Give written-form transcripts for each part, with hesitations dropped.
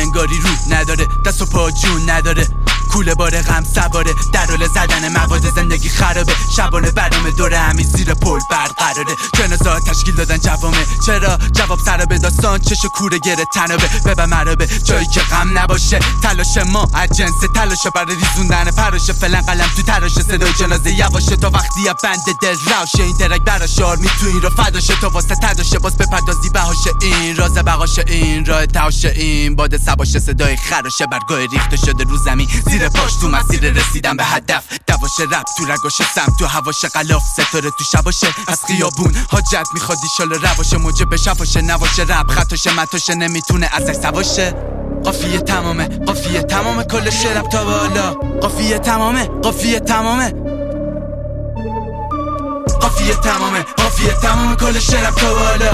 انگاری رو نداره، دست و پا جون نداره، کوله بار غم سواره، در حال زدن مواد زندگی خرابه، شبانه برنامه دور همین زیر پل برقراره، جنازه تشکیل دادن جوامه، چرا جواب سر به داستان چش کوره گره تنابه، ببر مرابه جایی که غم نباشه، تلاش ما از جنس تلاشه برای ریزوندن پراشه، فعلا قلم تو تراشه، صدای جنازه یواشه تا وقتی یا بند دل روشه، این درک براشه آرمی تو این رو فداشه تا واسه تداشه، باز بپردازی بهاشه، این راز بقاشه، این راه تاشه، این باد سباشه، صدای خراشه برگاه ریخته شده رو زمین زیر پاش تو مسیر رسیدن به هدف، دواشه رپ تو رگاشه، سمت تو هواشه، غلاف ستاره تو شباشه، از خیابون حاجت میخواد ایشالا رواشه، موجب شفاشه نواشه، رپ خطاشه متاشه، نمیتونه ازش سواشه، قافیه تمامه قافیه تمامه، کل شرب تا بالا، قافیه تمامه قافیه تمامه، قافیه تمامه قافیه تمامه، کل شرب تا بالا،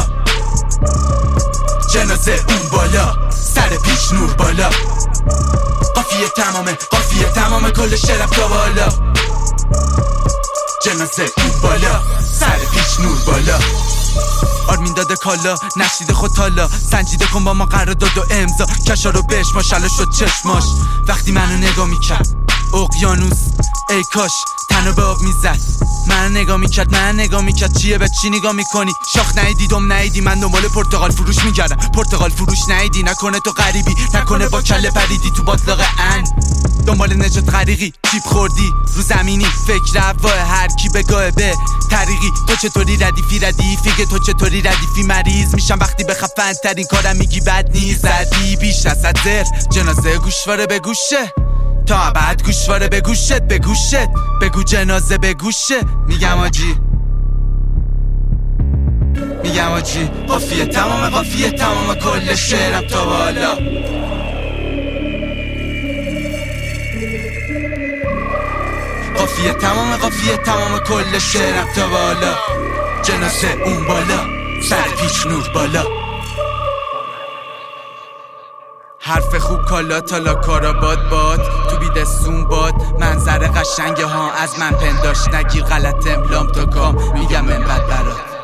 جنازه اون بالا، سر پیش نور بالا، قافیه تمامه قافیه تمامه، کل شرب تا بالا، جنازه اون بالا، سر پیش نور بالا. آرمین داده کالا نشیده خود تالا، سنجیده کن با ما قرارداد و امضا، کشا رو بهش ماشالله شد چشماش وقتی منو نگاه میکرد، اقیانوس ای کاش تنو به آب میزد، من نگاه میکرد چیه به چی نگاه میکنی، شاخ نیدیدم نیدی، من دنبال پرتقال فروش میگردم، پرتقال فروش نیدی، نکنه تو غریبی، نکنه با کله پریدی تو باطلاق دنبال نجات غریقی، چیپ خوردی رو زمینی، فکر هواه هر کی بگاه به طریقی، تو چطوری ردیفی تو چطوری ردیفی، مریض میشم وقتی به خفن ترین کارم میگی بد نیست، زدی بیش از حد، جنازه گوشواره به گوشه تا بعد، گوشواره به گوشت بگو جنازه به گوشه، میگم آجی قافیه تمامه کل شعرم تا بالا، قافیه تمامه کل شعرم تا بالا، جنازه اون بالا، سر پیش نور بالا، حرف خوب کالا تالا کارا باد تو بیدستون باد، منظر قشنگه ها از من پنداش نگیر، غلط املام تا کام، میگم من بد برات.